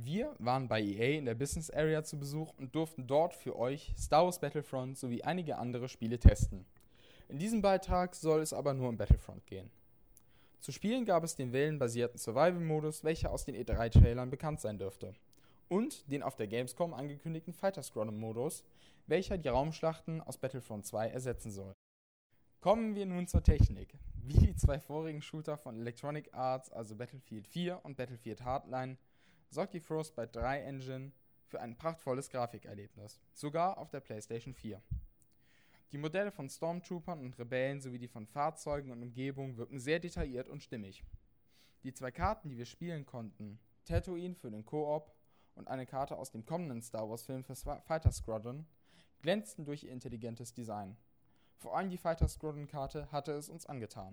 Wir waren bei EA in der Business Area zu Besuch und durften dort für euch Star Wars Battlefront sowie einige andere Spiele testen. In diesem Beitrag soll es aber nur um Battlefront gehen. Zu spielen gab es den wellenbasierten Survival-Modus, welcher aus den E3-Trailern bekannt sein dürfte. Und den auf der Gamescom angekündigten Fighter Squadron-Modus, welcher die Raumschlachten aus Battlefront 2 ersetzen soll. Kommen wir nun zur Technik. Wie die zwei vorigen Shooter von Electronic Arts, also Battlefield 4 und Battlefield Hardline, sorgt die Frostbite 3 Engine für ein prachtvolles Grafikerlebnis, sogar auf der PlayStation 4. Die Modelle von Stormtroopern und Rebellen sowie die von Fahrzeugen und Umgebung wirken sehr detailliert und stimmig. Die zwei Karten, die wir spielen konnten, Tatooine für den Koop und eine Karte aus dem kommenden Star Wars Film für Fighter Squadron, glänzten durch ihr intelligentes Design. Vor allem die Fighter Squadron Karte hatte es uns angetan.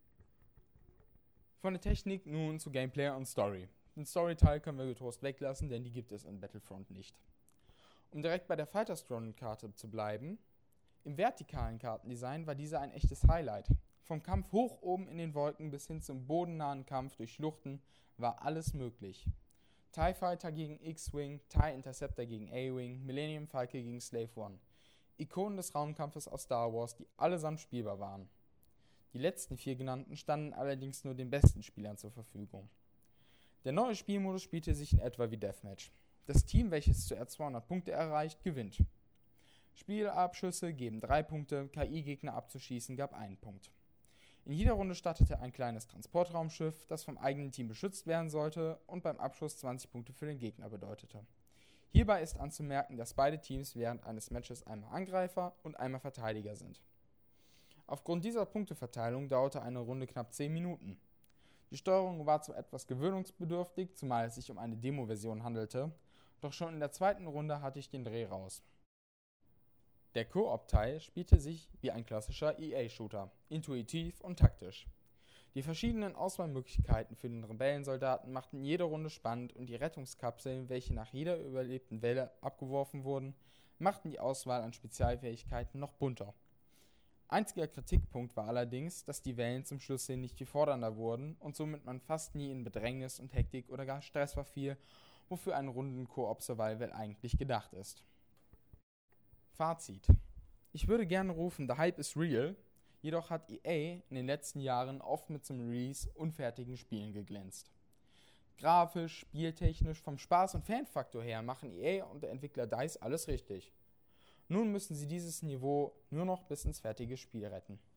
Von der Technik nun zu Gameplay und Story. Den Story-Teil können wir getrost weglassen, denn die gibt es in Battlefront nicht. Um direkt bei der Fighter Squadron Karte zu bleiben, im vertikalen Kartendesign war dieser ein echtes Highlight. Vom Kampf hoch oben in den Wolken bis hin zum bodennahen Kampf durch Schluchten war alles möglich. TIE Fighter gegen X-Wing, TIE Interceptor gegen A-Wing, Millennium Falcon gegen Slave One. Ikonen des Raumkampfes aus Star Wars, die allesamt spielbar waren. Die letzten 4 genannten standen allerdings nur den besten Spielern zur Verfügung. Der neue Spielmodus spielte sich in etwa wie Deathmatch. Das Team, welches zuerst 200 Punkte erreicht, gewinnt. Spielabschüsse geben 3 Punkte, KI-Gegner abzuschießen gab 1 Punkt. In jeder Runde startete ein kleines Transportraumschiff, das vom eigenen Team beschützt werden sollte und beim Abschuss 20 Punkte für den Gegner bedeutete. Hierbei ist anzumerken, dass beide Teams während eines Matches einmal Angreifer und einmal Verteidiger sind. Aufgrund dieser Punkteverteilung dauerte eine Runde knapp 10 Minuten. Die Steuerung war zwar etwas gewöhnungsbedürftig, zumal es sich um eine Demo-Version handelte, doch schon in der zweiten Runde hatte ich den Dreh raus. Der Koop-Teil spielte sich wie ein klassischer EA-Shooter, intuitiv und taktisch. Die verschiedenen Auswahlmöglichkeiten für den Rebellensoldaten machten jede Runde spannend und die Rettungskapseln, welche nach jeder überlebten Welle abgeworfen wurden, machten die Auswahl an Spezialfähigkeiten noch bunter. Einziger Kritikpunkt war allerdings, dass die Wellen zum Schluss hin nicht viel fordernder wurden und somit man fast nie in Bedrängnis und Hektik oder gar Stress verfiel, wofür ein Runden-Koop-Survival eigentlich gedacht ist. Fazit: Ich würde gerne rufen, the Hype is real, jedoch hat EA in den letzten Jahren oft mit zum Release unfertigen Spielen geglänzt. Grafisch, spieltechnisch, vom Spaß- und Fanfaktor her machen EA und der Entwickler DICE alles richtig. Nun müssen sie dieses Niveau nur noch bis ins fertige Spiel retten.